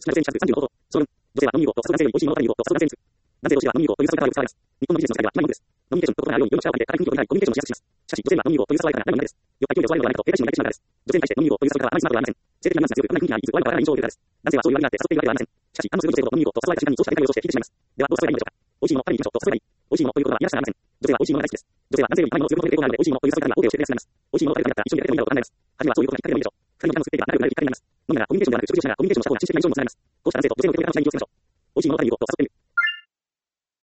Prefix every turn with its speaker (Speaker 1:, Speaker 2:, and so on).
Speaker 1: 少なくとも30の方法。小文。女性は飲み物とさすが男性より美味しいものを食べることとさすが男性です。男性同士は飲み物という誘いからよく使われます。日本の技術の世界は決まりものです。コミュニケーションと異なるように世の中を変えて、から国境を変えコミュニケーションをしやすくします。しかし、女性には飲み物という誘いから何もないです。よって給料を割るのではないと、経済心理がしながらです。女性に対して飲み物という誘いからはあまりスマートではありません。性的なニュアンスが強く、国内雰囲気がいい、いつ割るからない印象を受けるからです。男性はそういう割りがあって誘っているわけではありません。しかし、反応する女性ほど飲み物と誘われた時間にそうした展開を予想して聞いてしまいます。では、どう誘えばいいのでしょうか。美味しいものを食べに行きましょうと誘えばいい。美味しいものということは嫌らしくありません。女性は美味しいものが大好きです。女性は男性より甘いものを強く求めている傾向があるので、美味しいものという誘いからは OK を教えていらっしゃいます。美味しいものを食べるためになったら一緒に出かけてもいいだろうと考えます。初めはそういうことがきっかけでもいいでしょう。二人の時間を作っていけば仲良くなるきっかけになります。飲むならコミュニケーションではなく食事をしながらコミュニケーションのした方が心的な印象にもつながります。